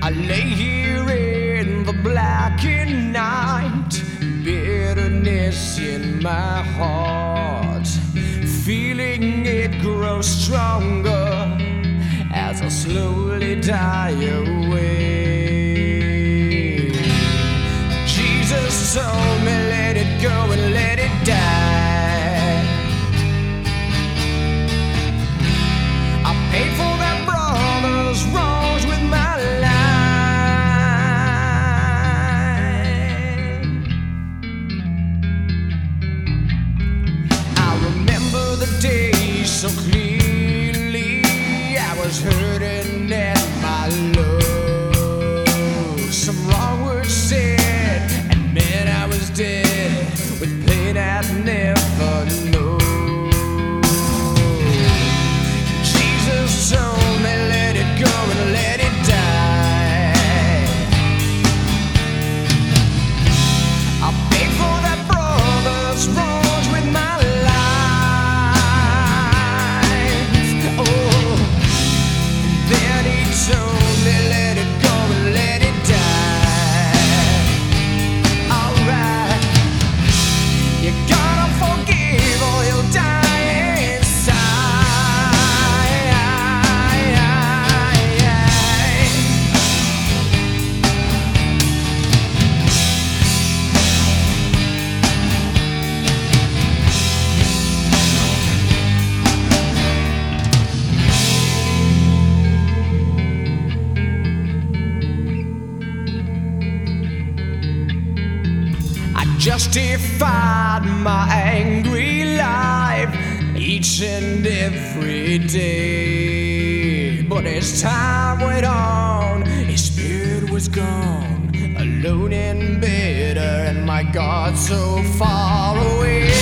I lay here in the blackened night, bitterness in my heart, feeling it grow stronger as I slowly die away. Jesus told me, let it go and let it die. I paid for that brother's wrongs with my life. I remember the days so clearly. I was hurting at my low. Some wrong words said and meant I was dead, with pain I'd never known. Jesus told me, let it go and let it die. I paid for that brother's wrongs with my life. Oh, then he told me, let it go and let it die. Alright, you gotta forgive or you'll die inside. I justified my angry life each and every day. But as time went on, his spirit was gone, alone and bitter, and my God so far away.